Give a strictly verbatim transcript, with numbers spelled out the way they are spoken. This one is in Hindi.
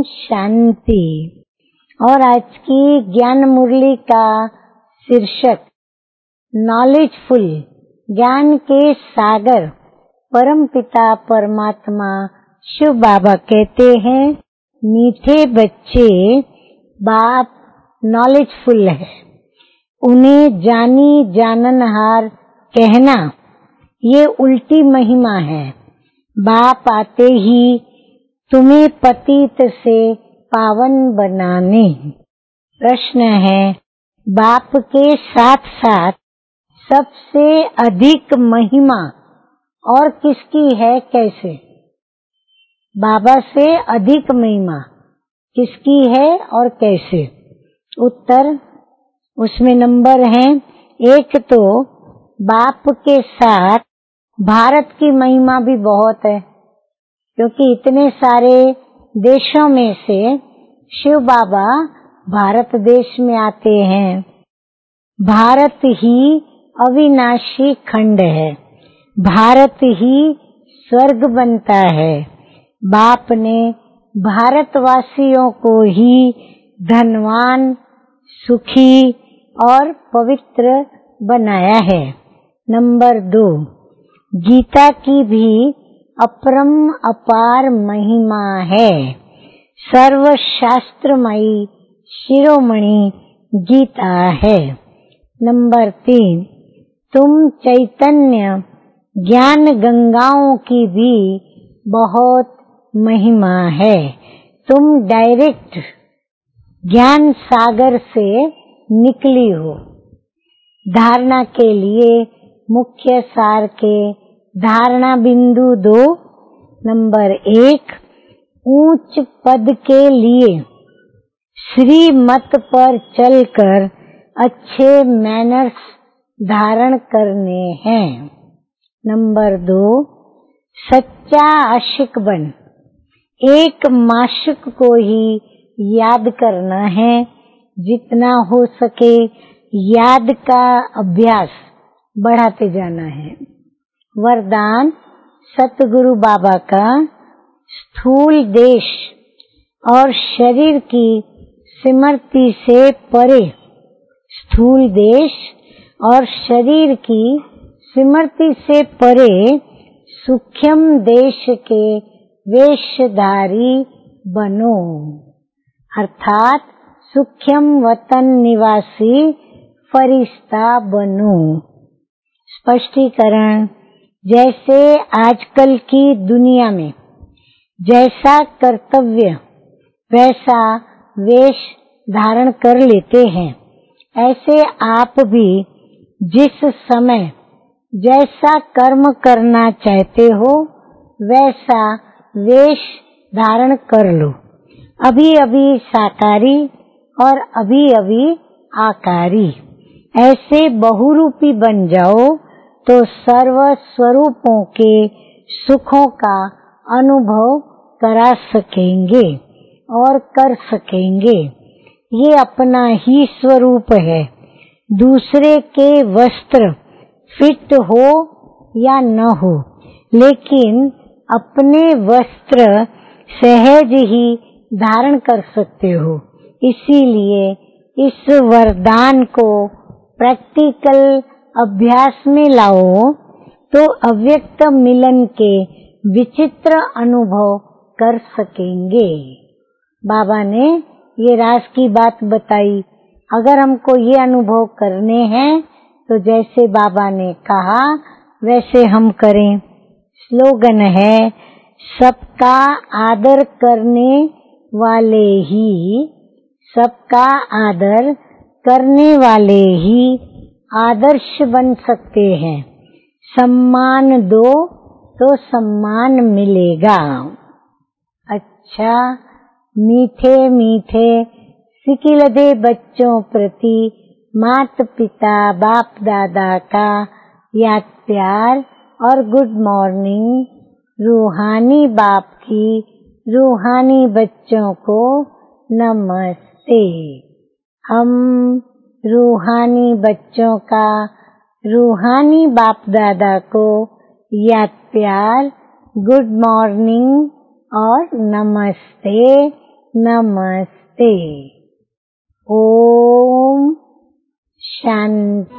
शांति। और आज की ज्ञान मुरली का शीर्षक नॉलेजफुल, ज्ञान के सागर परम पिता परमात्मा शिव बाबा कहते हैं, मीठे बच्चे बाप नॉलेजफुल है, उन्हें जानी जाननहार कहना ये उल्टी महिमा है। बाप आते ही तुम्हें पतित से पावन बनाने। प्रश्न है, बाप के साथ साथ सबसे अधिक महिमा और किसकी है, कैसे? बाबा से अधिक महिमा किसकी है और कैसे? उत्तर उसमें नंबर हैं। एक तो बाप के साथ भारत की महिमा भी बहुत है, क्योंकि इतने सारे देशों में से शिव बाबा भारत देश में आते हैं। भारत ही अविनाशी खंड है, भारत ही स्वर्ग बनता है। बाप ने भारतवासियों को ही धनवान, सुखी और पवित्र बनाया है। नंबर दो, गीता की भी अपरम अपार महिमा है। सर्वशास्त्रमयी शिरोमणि गीता है। नंबर तीन, तुम चैतन्य ज्ञान गंगाओं की भी बहुत महिमा है। तुम डायरेक्ट ज्ञान सागर से निकली हो। धारणा के लिए मुख्य सार के धारणा बिंदु दो। नंबर एक, ऊंच पद के लिए श्रीमत पर चलकर अच्छे मैनर्स धारण करने हैं। नंबर दो, सच्चा आशिक बन एक माशिक को ही याद करना है। जितना हो सके याद का अभ्यास बढ़ाते जाना है। वरदान सतगुरु बाबा का स्थूल देश और शरीर की स्मृति से परे, स्थूल देश और शरीर की स्मृति से परे सूक्ष्म देश के वेशधारी बनो, अर्थात सूक्ष्म वतन निवासी फरिश्ता बनो। स्पष्टीकरण, जैसे आजकल की दुनिया में जैसा कर्तव्य वैसा वेश धारण कर लेते हैं, ऐसे आप भी जिस समय जैसा कर्म करना चाहते हो वैसा वेश धारण कर लो। अभी अभी साकारी और अभी अभी आकारी, ऐसे बहुरूपी बन जाओ तो सर्व स्वरूपों के सुखों का अनुभव करा सकेंगे और कर सकेंगे। ये अपना ही स्वरूप है। दूसरे के वस्त्र फिट हो या न हो, लेकिन अपने वस्त्र सहज ही धारण कर सकते हो। इसीलिए इस वरदान को प्रैक्टिकल अभ्यास में लाओ तो अव्यक्त मिलन के विचित्र अनुभव कर सकेंगे। बाबा ने ये राज की बात बताई। अगर हमको ये अनुभव करने हैं तो जैसे बाबा ने कहा वैसे हम करें। स्लोगन है, सबका आदर करने वाले ही सबका आदर करने वाले ही आदर्श बन सकते हैं। सम्मान दो तो सम्मान मिलेगा। अच्छा, मीठे मीठे सिकिलदे बच्चों प्रति माता पिता बाप दादा का याद प्यार और गुड मॉर्निंग। रूहानी बाप की रूहानी बच्चों को नमस्ते। हम रूहानी बच्चों का रूहानी बाप दादा को याद प्यार, गुड मॉर्निंग और नमस्ते नमस्ते। ओम शांति।